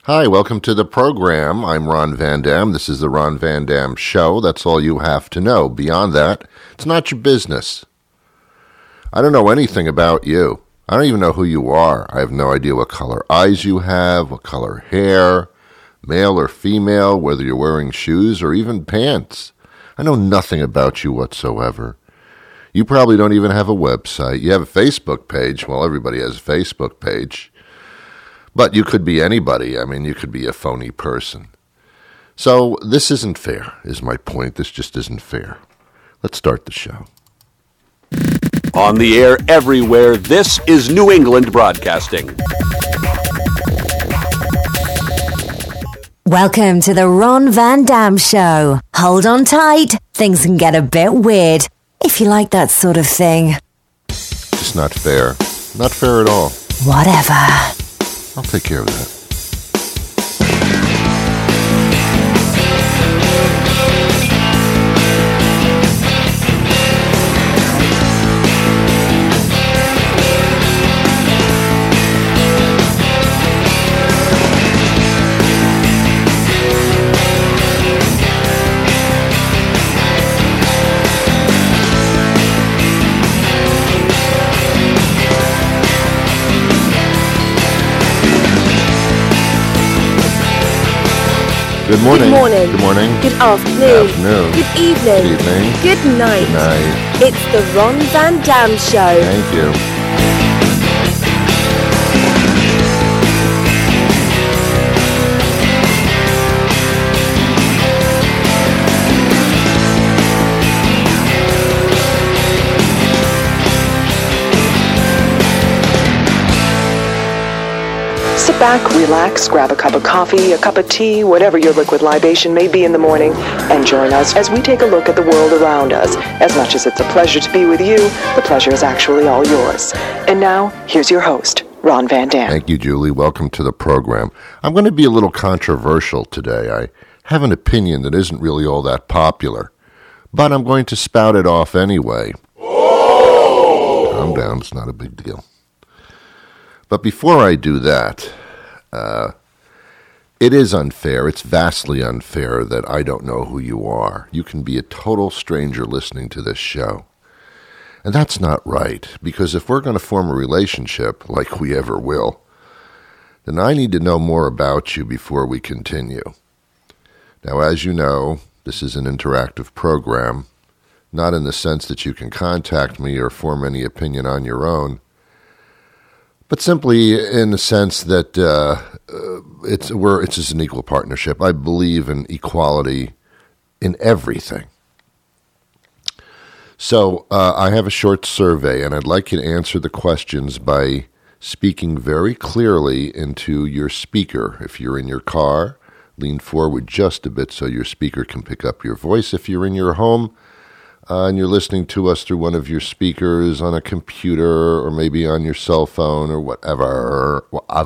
Hi, welcome to the program. I'm Ron Van Dam. This is the Ron Van Dam Show. That's all you have to know. Beyond that, it's not your business. I don't know anything about you. I don't even know who you are. I have no idea what color eyes you have, what color hair, male or female, whether you're wearing shoes or even pants. I know nothing about you whatsoever. You probably don't even have a website. You have a Facebook page. Well, everybody has a Facebook page. But you could be anybody. I mean, you could be a phony person. So this isn't fair, is my point. This just isn't fair. Let's start the show. On the air everywhere, this is New England Broadcasting. Welcome to the Ron Van Dam Show. Hold on tight. Things can get a bit weird, if you like that sort of thing. It's not fair. Not fair at all. Whatever. I'll take care of that. Good morning. Good morning. Good morning. Good afternoon. Good afternoon. Good evening. Good evening. Good night. Good night. It's the Ron Van Dam Show. Thank you. Sit back, relax, grab a cup of coffee, a cup of tea, whatever your liquid libation may be in the morning, and join us as we take a look at the world around us. As much as it's a pleasure to be with you, the pleasure is actually all yours. And now, here's your host, Ron Van Dam. Thank you, Julie. Welcome to the program. I'm going to be a little controversial today. I have an opinion that isn't really all that popular, but I'm going to spout it off anyway. Calm down. It's not a big deal. But before I do that, it is unfair. It's vastly unfair that I don't know who you are. You can be a total stranger listening to this show. And that's not right, because if we're going to form a relationship, like we ever will, then I need to know more about you before we continue. Now, as you know, this is an interactive program, not in the sense that you can contact me or form any opinion on your own, but simply in the sense that it's just an equal partnership. I believe in equality in everything. So I have a short survey, and I'd like you to answer the questions by speaking very clearly into your speaker. If you're in your car, lean forward just a bit so your speaker can pick up your voice. If you're in your home, and you're listening to us through one of your speakers on a computer or maybe on your cell phone or whatever,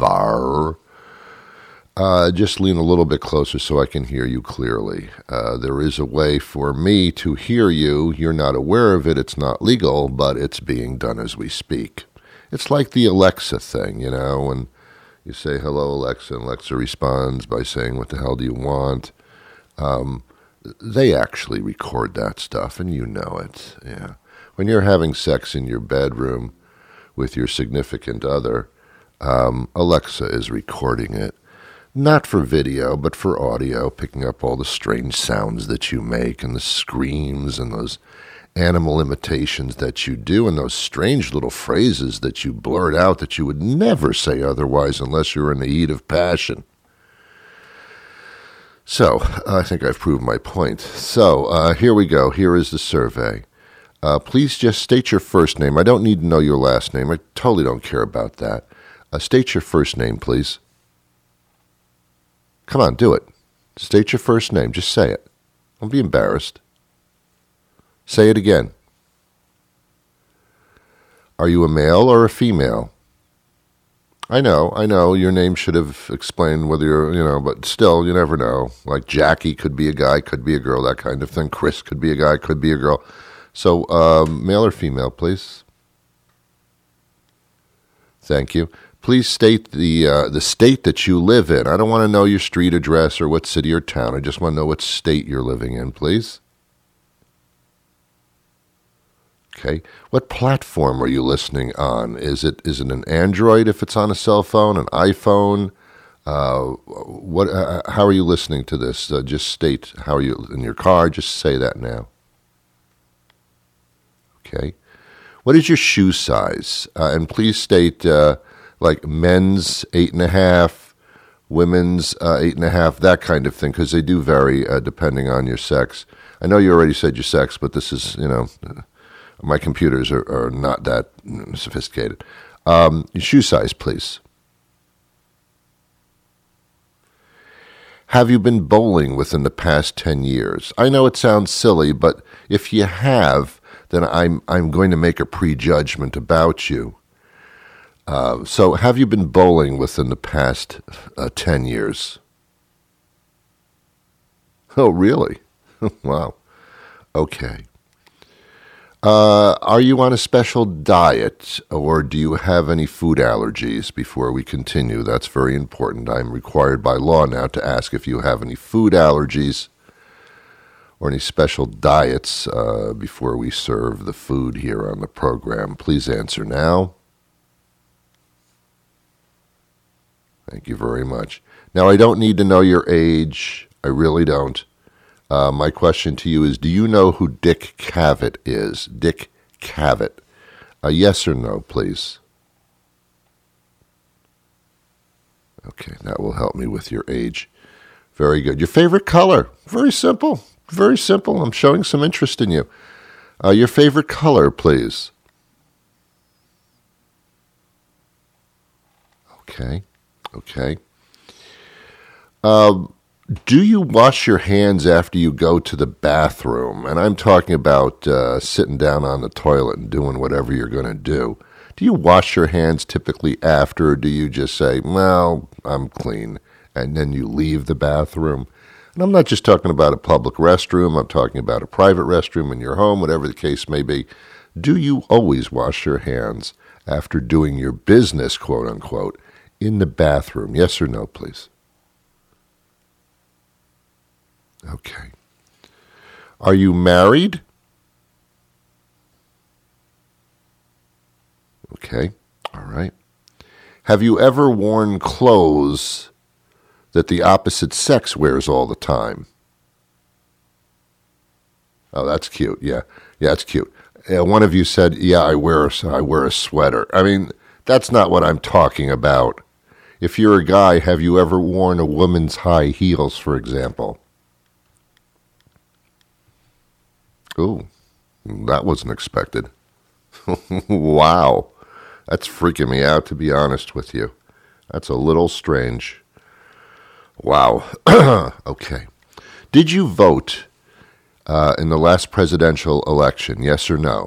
just lean a little bit closer so I can hear you clearly. There is a way for me to hear you. You're not aware of it. It's not legal, but it's being done as we speak. It's like the Alexa thing, you know, when you say, hello, Alexa, and Alexa responds by saying, what the hell do you want? They actually record that stuff, and you know it. Yeah, when you're having sex in your bedroom with your significant other, Alexa is recording it, not for video, but for audio, picking up all the strange sounds that you make and the screams and those animal imitations that you do and those strange little phrases that you blurt out that you would never say otherwise unless you're in the heat of passion. So, I think I've proved my point. So, here we go. Here is the survey. Please just state your first name. I don't need to know your last name. I totally don't care about that. State your first name, please. Come on, do it. State your first name. Just say it. Don't be embarrassed. Say it again. Are you a male or a female? I know, your name should have explained whether you're, but still, you never know. Like Jackie could be a guy, could be a girl, that kind of thing. Chris could be a guy, could be a girl. So, male or female, please? Thank you. Please state the state that you live in. I don't want to know your street address or what city or town. I just want to know what state you're living in, please. Okay. What platform are you listening on? Is it an Android if it's on a cell phone, an iPhone? How are you listening to this? Just state how are you in your car. Just say that now. Okay. What is your shoe size? And please state like men's 8.5, women's 8.5, that kind of thing, because they do vary depending on your sex. I know you already said your sex, but this is, my computers are not that sophisticated. Your shoe size, please. Have you been bowling within the past 10 years? I know it sounds silly, but if you have, then I'm going to make a prejudgment about you. So have you been bowling within the past 10 years? Oh, really? Wow. Okay. Are you on a special diet, or do you have any food allergies? Before we continue, that's very important. I'm required by law now to ask if you have any food allergies or any special diets before we serve the food here on the program. Please answer now. Thank you very much. Now, I don't need to know your age. I really don't. My question to you is, do you know who Dick Cavett is? Dick Cavett. Yes or no, please? Okay, that will help me with your age. Very good. Your favorite color? Very simple. Very simple. I'm showing some interest in you. Your favorite color, please. Okay. Do you wash your hands after you go to the bathroom? And I'm talking about sitting down on the toilet and doing whatever you're going to do. Do you wash your hands typically after, or do you just say, well, I'm clean, and then you leave the bathroom? And I'm not just talking about a public restroom. I'm talking about a private restroom in your home, whatever the case may be. Do you always wash your hands after doing your business, quote unquote, in the bathroom? Yes or no, please? Okay. Are you married? Okay. All right. Have you ever worn clothes that the opposite sex wears all the time? Oh, that's cute. Yeah, that's cute. One of you said, yeah, I wear a sweater. I mean, that's not what I'm talking about. If you're a guy, have you ever worn a woman's high heels, for example? Ooh, that wasn't expected. Wow. That's freaking me out, to be honest with you. That's a little strange. Wow. Okay. Did you vote in the last presidential election, yes or no?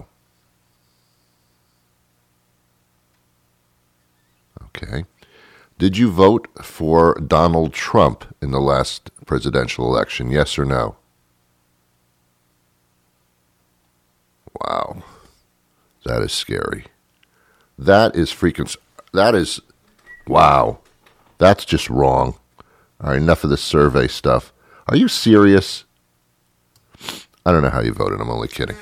Okay. Did you vote for Donald Trump in the last presidential election, yes or no? Wow. That is scary. That is wow. That's just wrong. All right, enough of this survey stuff. Are you serious? I don't know how you voted. I'm only kidding.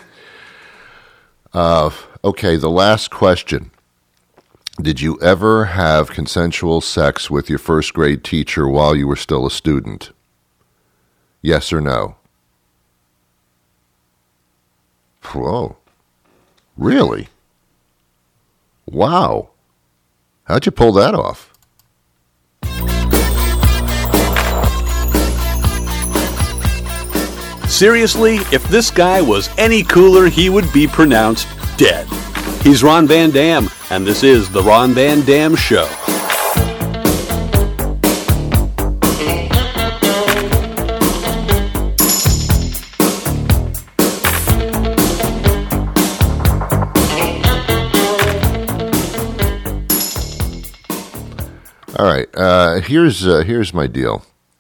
Okay, the last question. Did you ever have consensual sex with your first grade teacher while you were still a student? Yes or no? Whoa. Really? Wow. How'd you pull that off? Seriously, if this guy was any cooler, he would be pronounced dead. He's Ron Van Dam, and this is The Ron Van Dam Show. All right, here's my deal.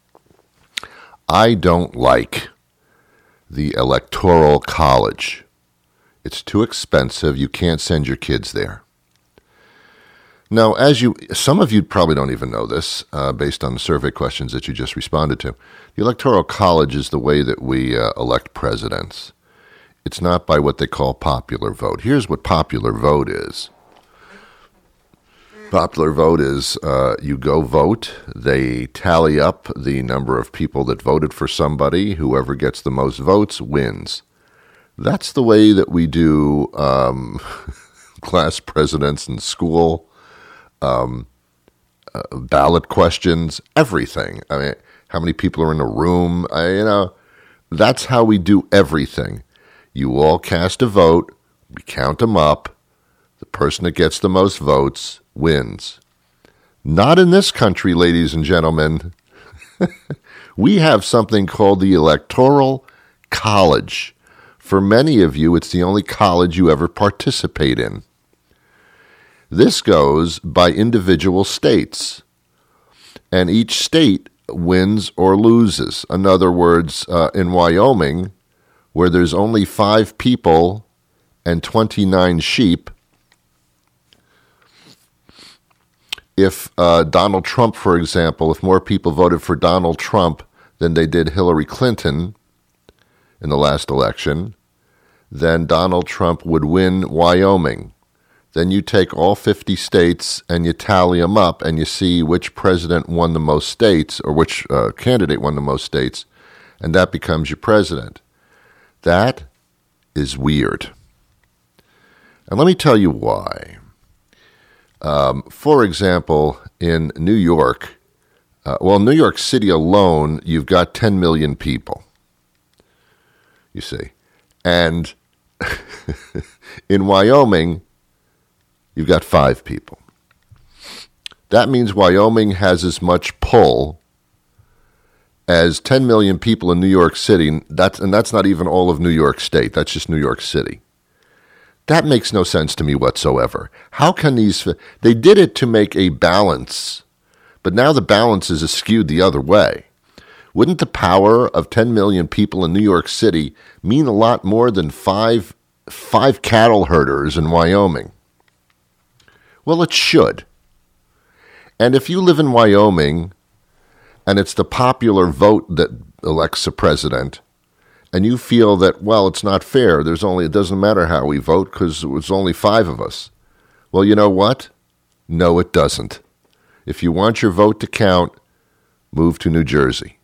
I don't like the Electoral College. It's too expensive. You can't send your kids there. Now, some of you probably don't even know this, based on the survey questions that you just responded to. The Electoral College is the way that we elect presidents. It's not by what they call popular vote. Here's what popular vote is. Popular vote is you go vote, they tally up the number of people that voted for somebody. Whoever gets the most votes wins. That's the way that we do class presidents in school, ballot questions, everything. I mean, how many people are in a room? That's how we do everything. You all cast a vote, we count them up, the person that gets the most votes wins. Not in this country, ladies and gentlemen. We have something called the Electoral College. For many of you, it's the only college you ever participate in. This goes by individual states, and each state wins or loses. In other words, in Wyoming, where there's only 5 people and 29 sheep, if Donald Trump, for example, if more people voted for Donald Trump than they did Hillary Clinton in the last election, then Donald Trump would win Wyoming. Then you take all 50 states and you tally them up and you see which president won the most states or which candidate won the most states, and that becomes your president. That is weird. And let me tell you why. For example, in New York, New York City alone, you've got 10 million people, you see. And in Wyoming, you've got 5 people. That means Wyoming has as much pull as 10 million people in New York City. That's not even all of New York State. That's just New York City. That makes no sense to me whatsoever. How can they did it to make a balance, but now the balance is skewed the other way. Wouldn't the power of 10 million people in New York City mean a lot more than five cattle herders in Wyoming? Well, it should. And if you live in Wyoming and it's the popular vote that elects a president, and you feel that, well, it's not fair, it doesn't matter how we vote because it's only 5 of us. Well, you know what? No, it doesn't. If you want your vote to count, move to New Jersey.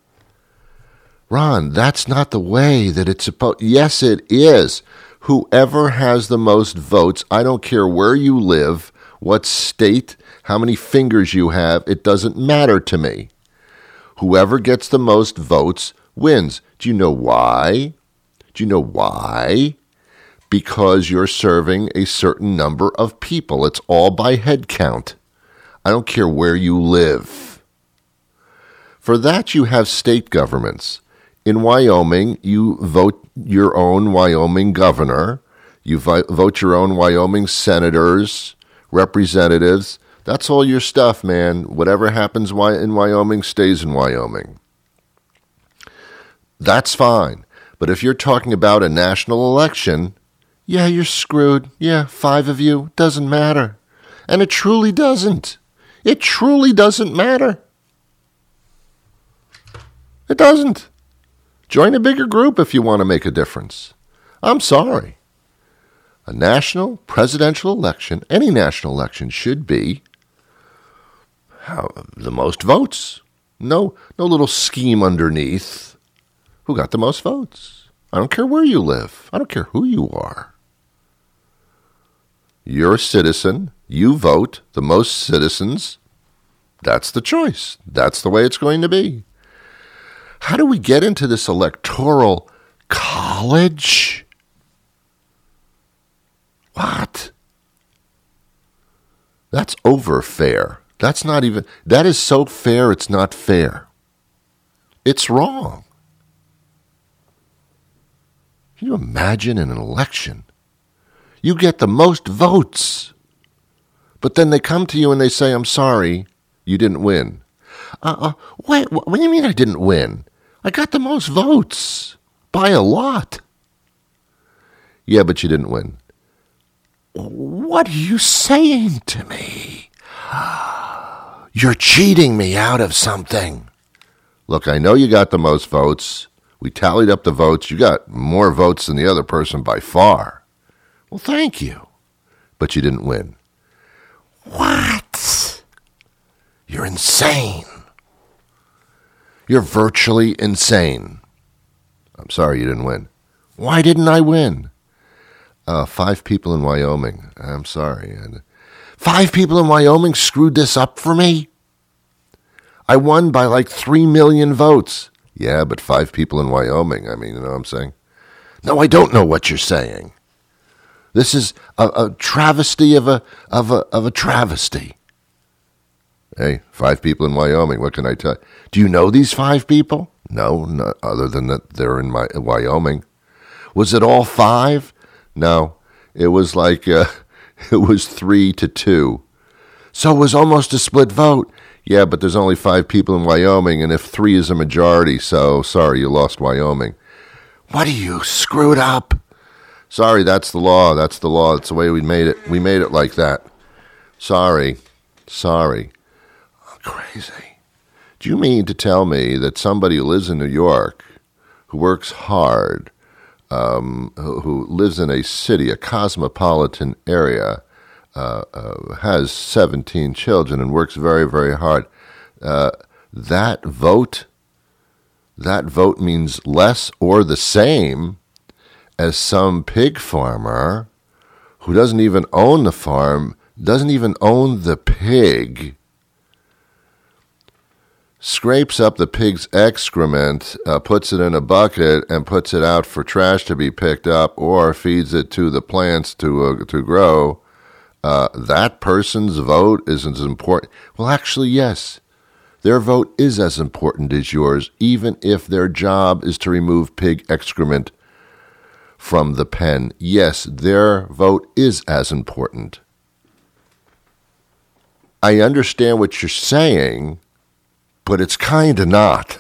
Ron, that's not the way that it's supposed. Yes, it is. Whoever has the most votes, I don't care where you live, what state, how many fingers you have, it doesn't matter to me. Whoever gets the most votes wins. Do you know why? Because you're serving a certain number of people. It's all by head count. I don't care where you live. For that, you have state governments. In Wyoming, you vote your own Wyoming governor. You vote your own Wyoming senators, representatives. That's all your stuff, man. Whatever happens in Wyoming stays in Wyoming. That's fine. But if you're talking about a national election, yeah, you're screwed. Yeah, 5 of you. Doesn't matter. And it truly doesn't. It truly doesn't matter. It doesn't. Join a bigger group if you want to make a difference. I'm sorry. A national presidential election, any national election, should be the most votes. No little scheme underneath. Who got the most votes? I don't care where you live. I don't care who you are. You're a citizen. You vote. The most citizens. That's the choice. That's the way it's going to be. How do we get into this electoral college? What? That's over fair. That is so fair it's not fair. It's wrong. Can you imagine in an election? You get the most votes, but then they come to you and they say, I'm sorry, you didn't win. Wait, what do you mean I didn't win? I got the most votes by a lot. Yeah, but you didn't win. What are you saying to me? You're cheating me out of something. Look, I know you got the most votes. We tallied up the votes. You got more votes than the other person by far. Well, thank you. But you didn't win. What? You're insane. You're virtually insane. I'm sorry you didn't win. Why didn't I win? 5 people in Wyoming. I'm sorry. 5 people in Wyoming screwed this up for me? I won by like 3 million votes. Yeah, but 5 people in Wyoming. I mean, you know what I'm saying? No, I don't know what you're saying. This is a travesty of a travesty. Hey, 5 people in Wyoming. What can I tell you? Do you know these 5 people? No, not other than that they're in Wyoming. Was it all 5? No, it was like it was 3-2. So it was almost a split vote. Yeah, but there's only 5 people in Wyoming, and if 3 is a majority, so sorry, you lost Wyoming. What do you screwed up? Sorry, that's the law. That's the law. That's the way we made it. We made it like that. Sorry. Crazy. Do you mean to tell me that somebody who lives in New York, who works hard, who lives in a city, a cosmopolitan area, has 17 children and works very, very hard, that vote means less or the same as some pig farmer who doesn't even own the farm, doesn't even own the pig, scrapes up the pig's excrement, puts it in a bucket, and puts it out for trash to be picked up, or feeds it to the plants to grow. That person's vote isn't as important. Well, actually, yes. Their vote is as important as yours, even if their job is to remove pig excrement from the pen. Yes, their vote is as important. I understand what you're saying, but it's kind of not.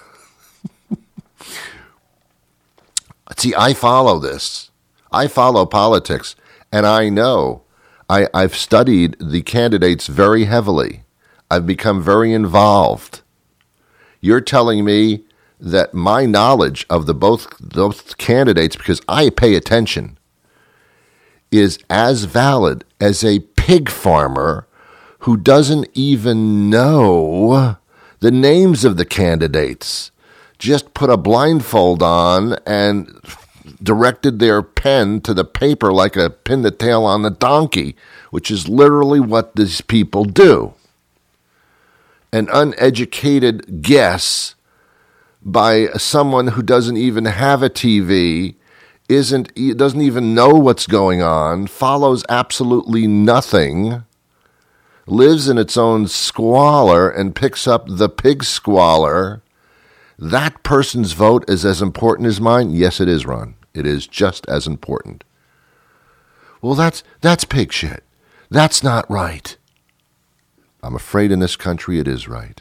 See, I follow this. I follow politics, and I know. I've studied the candidates very heavily. I've become very involved. You're telling me that my knowledge of both candidates, because I pay attention, is as valid as a pig farmer who doesn't even know the names of the candidates, just put a blindfold on and directed their pen to the paper like a pin the tail on the donkey, which is literally what these people do. An uneducated guess by someone who doesn't even have a TV, doesn't even know what's going on, follows absolutely nothing, lives in its own squalor and picks up the pig squalor. That person's vote is as important as mine? Yes, it is, Ron. It is just as important. Well, that's pig shit. That's not right. I'm afraid in this country it is right.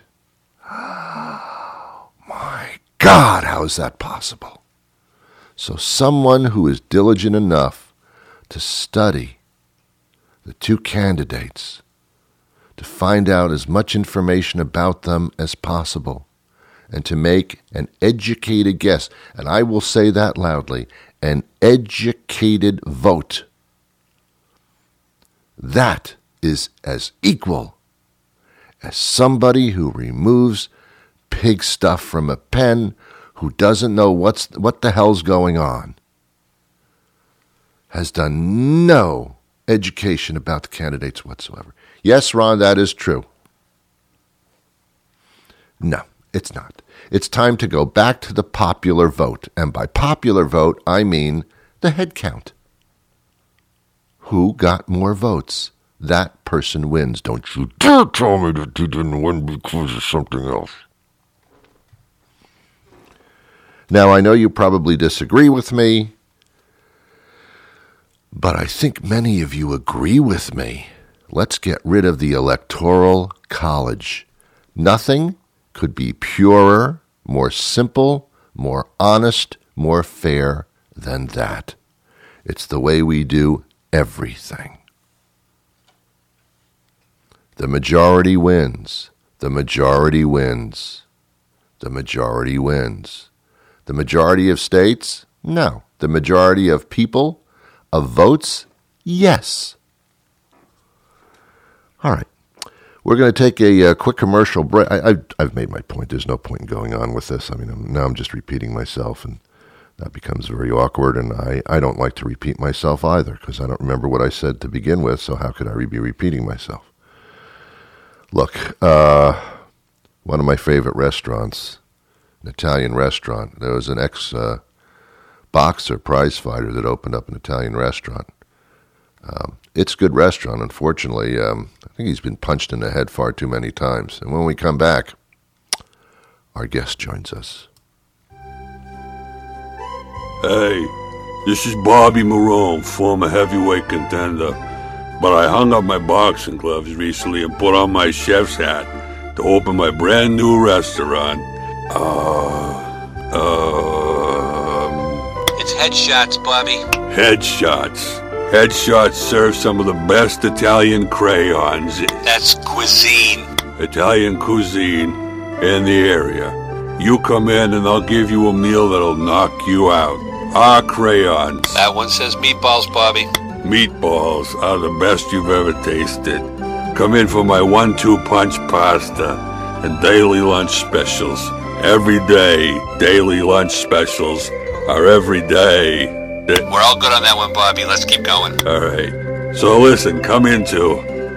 My God, how is that possible? So someone who is diligent enough to study the 2 candidates, to find out as much information about them as possible, and to make an educated guess, and I will say that loudly, an educated vote, that is as equal as somebody who removes pig stuff from a pen, who doesn't know what the hell's going on, has done no education about the candidates whatsoever. Yes, Ron, that is true. No, it's not. It's time to go back to the popular vote. And by popular vote, I mean the head count. Who got more votes? That person wins. Don't you dare tell me that you didn't win because of something else. Now, I know you probably disagree with me, but I think many of you agree with me. Let's get rid of the Electoral College. Nothing could be purer, more simple, more honest, more fair than that. It's the way we do everything. The majority wins. The majority wins. The majority wins. The majority of states? No. The majority of people? Of votes? Yes. All right. We're going to take a quick commercial break. I've made my point. There's no point in going on with this. I mean, now I'm just repeating myself, and that becomes very awkward, and I don't like to repeat myself either because I don't remember what I said to begin with, so how could I be repeating myself? Look, one of my favorite restaurants, an Italian restaurant, there was an ex-boxer, prize fighter that opened up an Italian restaurant. It's a good restaurant, unfortunately. I think he's been punched in the head far too many times. And when we come back, our guest joins us. Hey, this is Bobby Marone, former heavyweight contender. But I hung up my boxing gloves recently and put on my chef's hat to open my brand new restaurant. It's Headshots, Bobby. Headshots. Headshots serve some of the best Italian crayons. That's cuisine. Italian cuisine in the area. You come in and I'll give you a meal that'll knock you out. Our crayons. That one says meatballs, Bobby. Meatballs are the best you've ever tasted. Come in for my 1-2 punch pasta and daily lunch specials. Every day, daily lunch specials are every day. We're all good on that one, Bobby. Let's keep going. All right. So listen, come into...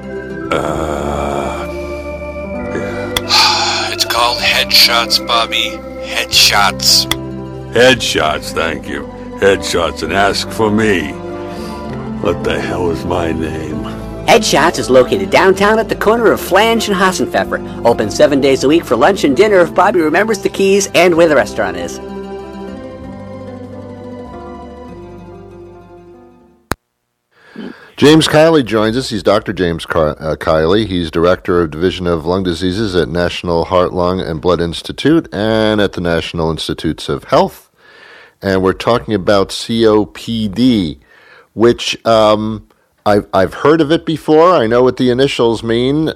It's called Headshots, Bobby. Headshots. Headshots, thank you. Headshots, and ask for me. What the hell is my name? Headshots is located downtown at the corner of Flange and Hassenpfeffer. Open 7 days a week for lunch and dinner if Bobby remembers the keys and where the restaurant is. James Kiley joins us. He's Dr. James Kiley. He's Director of Division of Lung Diseases at National Heart, Lung, and Blood Institute and at the National Institutes of Health. And we're talking about COPD, which I've heard of it before. I know what the initials mean.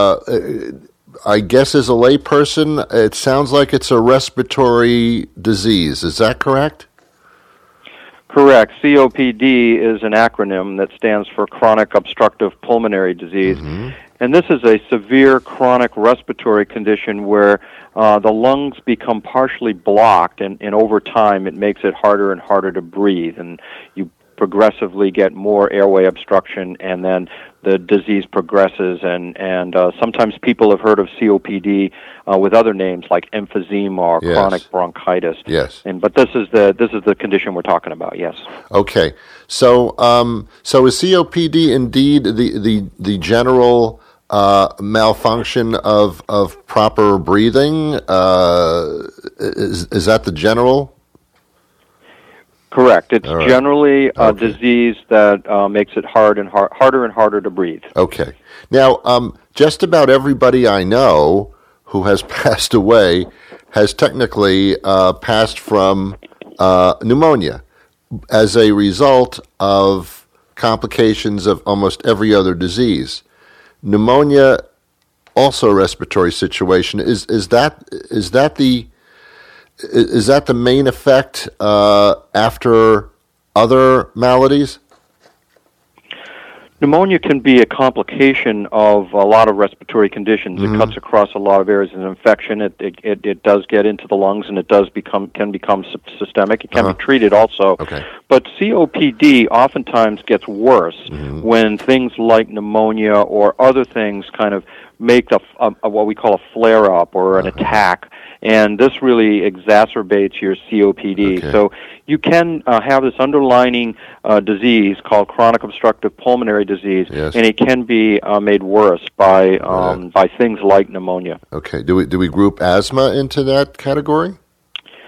I guess as a layperson, it sounds like it's a respiratory disease. Is that correct? Correct. COPD is an acronym that stands for chronic obstructive pulmonary disease. Mm-hmm. And this is a severe chronic respiratory condition where the lungs become partially blocked, and over time it makes it harder and harder to breathe. And you progressively get more airway obstruction, and then the disease progresses. And sometimes people have heard of COPD with other names like emphysema or chronic bronchitis. Yes. But this is the condition we're talking about. Yes. Okay. So is COPD indeed the general malfunction of proper breathing? Is that the general? Correct. It's generally a disease that makes it harder and harder to breathe. Okay. Now, just about everybody I know who has passed away has technically passed from pneumonia as a result of complications of almost every other disease. Pneumonia, also a respiratory situation. Is that the main effect after other maladies? Pneumonia can be a complication of a lot of respiratory conditions. Mm-hmm. It cuts across a lot of areas of infection. It does get into the lungs, and it can become systemic. It can be treated also. Okay. But COPD oftentimes gets worse when things like pneumonia or other things kind of make a what we call a flare-up or an attack. And this really exacerbates your COPD. Okay. So you can have this underlying disease called chronic obstructive pulmonary disease, and it can be made worse by things like pneumonia. Okay. Do we group asthma into that category?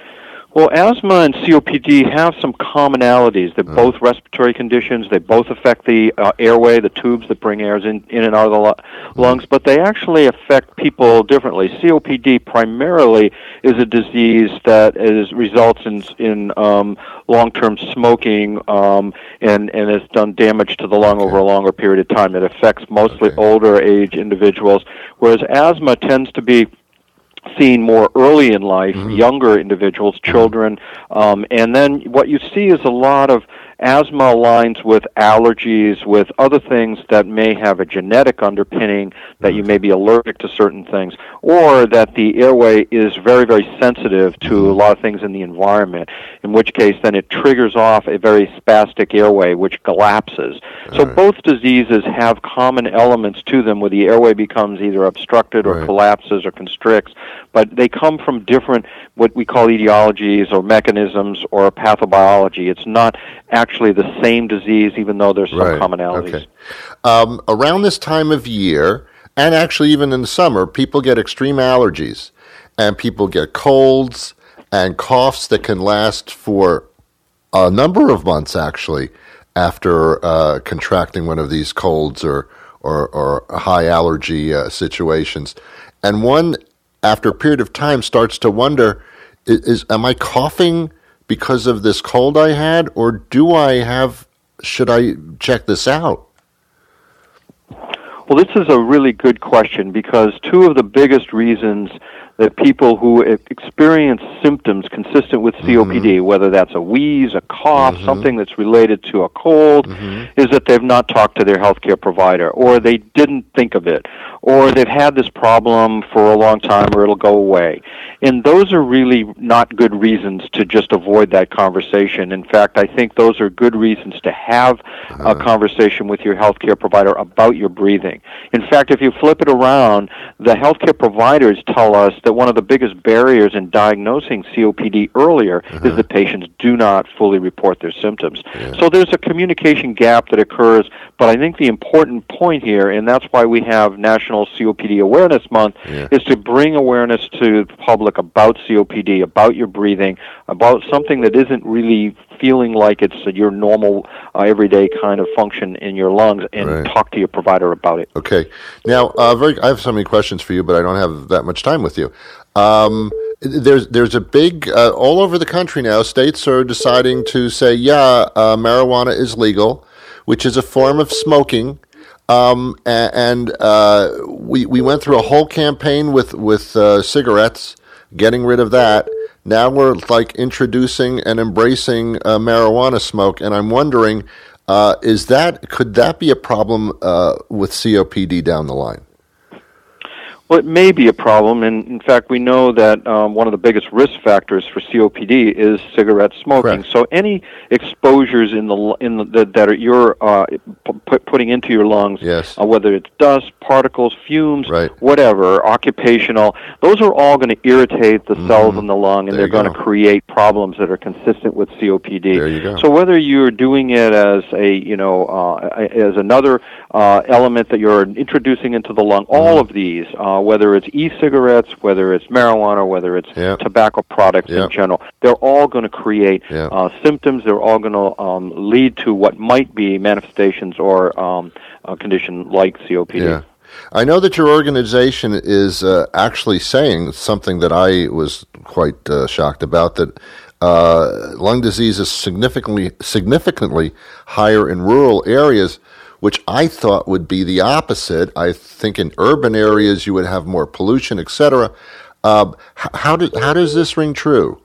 Well, asthma and COPD have some commonalities. They're both respiratory conditions. They both affect the airway, the tubes that bring air in and out of the lungs, but they actually affect people differently. COPD primarily is a disease that results in long-term smoking and has done damage to the lung over a longer period of time. It affects mostly older age individuals, whereas asthma tends to be seen more early in life, younger individuals, children, and then what you see is a lot of asthma aligns with allergies, with other things that may have a genetic underpinning, that you may be allergic to certain things, or that the airway is very, very sensitive to a lot of things in the environment, in which case then it triggers off a very spastic airway, which collapses. So both diseases have common elements to them where the airway becomes either obstructed or collapses or constricts, but they come from different, what we call etiologies or mechanisms or pathobiology. It's not actually the same disease, even though there's some commonalities. Around this time of year, and actually even in the summer, people get extreme allergies, and people get colds and coughs that can last for a number of months, actually, after contracting one of these colds or high allergy situations. And one, after a period of time, starts to wonder, am I coughing because of this cold I had, or should I check this out? Well, this is a really good question, because two of the biggest reasons that people who experience symptoms consistent with COPD, whether that's a wheeze, a cough, something that's related to a cold, is that they've not talked to their healthcare provider, or they didn't think of it, or they've had this problem for a long time, or it'll go away. And those are really not good reasons to just avoid that conversation. In fact, I think those are good reasons to have a conversation with your healthcare provider about your breathing. In fact, if you flip it around, the healthcare providers tell us that one of the biggest barriers in diagnosing COPD earlier is that patients do not fully report their symptoms. So there's a communication gap that occurs, but I think the important point here, and that's why we have National COPD Awareness Month, is to bring awareness to the public about COPD, about your breathing, about something that isn't really feeling like it's your normal, everyday kind of function in your lungs, and talk to your provider about it. Okay. Now, I have so many questions for you, but I don't have that much time with you. There's a big, all over the country now, states are deciding to say, marijuana is legal, which is a form of smoking. And we went through a whole campaign with cigarettes, getting rid of that. Now we're like introducing and embracing marijuana smoke, and I'm wondering, could that be a problem with COPD down the line? Well, it may be a problem, and in fact, we know that one of the biggest risk factors for COPD is cigarette smoking. So any exposures that you're putting into your lungs, whether it's dust, particles, fumes, whatever, occupational, those are all going to irritate the cells in the lung, and they're going to create problems that are consistent with COPD. There you go. So whether you're doing it as as another element that you're introducing into the lung, all of these. Whether it's e-cigarettes, whether it's marijuana, whether it's tobacco products in general, they're all going to create symptoms. They're all going to lead to what might be manifestations or a condition like COPD. Yeah. I know that your organization is actually saying something that I was quite shocked about, that lung disease is significantly higher in rural areas, which I thought would be the opposite. I think in urban areas you would have more pollution, etc. How does this ring true?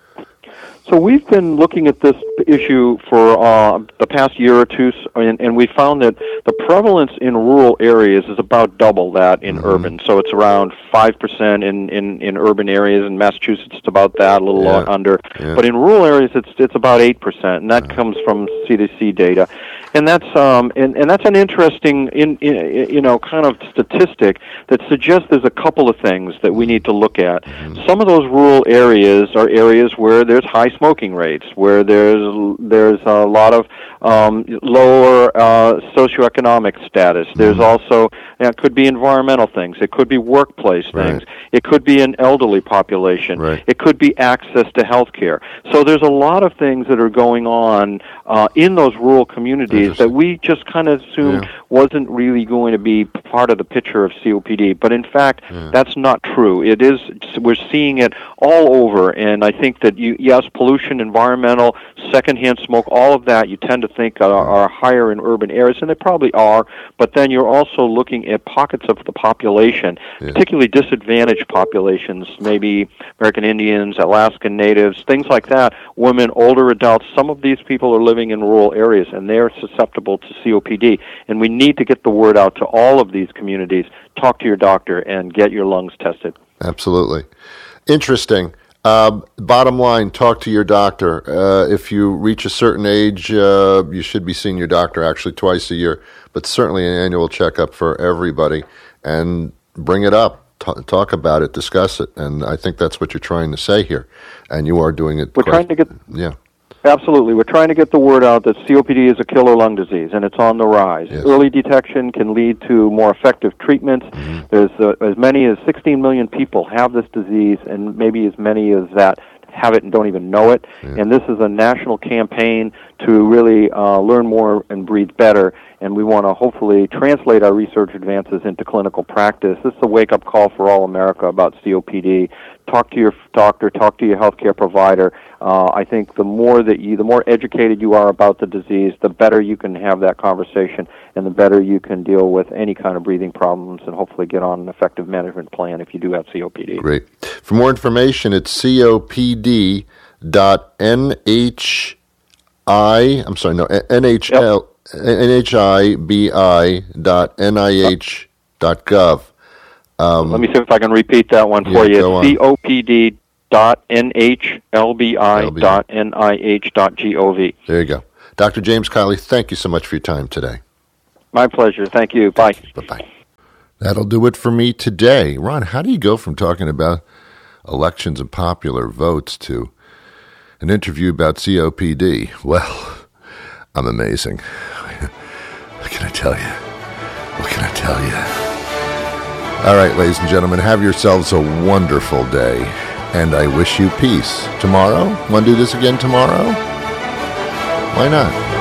So we've been looking at this issue for the past year or two, and we found that the prevalence in rural areas is about double that in urban. So it's around 5% in urban areas. In Massachusetts, it's about that, a little under. But in rural areas, it's about 8%, and that comes from CDC data. and that's an interesting kind of statistic that suggests there's a couple of things that we need to look at. Some of those rural areas are areas where there's high smoking rates, where there's a lot of lower socioeconomic status. There's also, it could be environmental things. It could be workplace things. It could be an elderly population. It could be access to health care. So there's a lot of things that are going on in those rural communities that we just kind of assumed wasn't really going to be part of the picture of COPD. But in fact, that's not true. It is. We're seeing it all over, and I think that yes, pollution, environmental, secondhand smoke, all of that you tend to think are higher in urban areas, and they probably are. But then you're also looking at pockets of the population, particularly disadvantaged populations, maybe American Indians, Alaskan Natives, things like that, women, older adults. Some of these people are living in rural areas, and they're susceptible to COPD. And we need to get the word out to all of these communities. Talk to your doctor and get your lungs tested. Absolutely. Interesting. Bottom line, talk to your doctor. If you reach a certain age, you should be seeing your doctor actually twice a year, but certainly an annual checkup for everybody. And bring it up. Talk about it, discuss it, and I think that's what you're trying to say here, and you are doing it. Absolutely. We're trying to get the word out that COPD is a killer lung disease, and it's on the rise. Early detection can lead to more effective treatments. There's as many as 16 million people have this disease, and maybe as many as that have it and don't even know it. And this is a national campaign to really learn more and breathe better. And we want to hopefully translate our research advances into clinical practice. This is a wake-up call for all America about COPD. Talk to your doctor. Talk to your healthcare provider. I think the more educated you are about the disease, the better you can have that conversation, and the better you can deal with any kind of breathing problems, and hopefully get on an effective management plan if you do have COPD. Great. For more information, it's copd.nhl. NHIBI.nih.gov. Let me see if I can repeat that one for you. copd.nhlbi.nih.gov. There you go. Dr. James Kiley, thank you so much for your time today. My pleasure. Thank you. Bye. Bye-bye. That'll do it for me today. Ron, how do you go from talking about elections and popular votes to an interview about COPD? Well, I'm amazing. What can I tell you? All right, ladies and gentlemen, have yourselves a wonderful day, and I wish you peace. Tomorrow? Want to do this again tomorrow? Why not?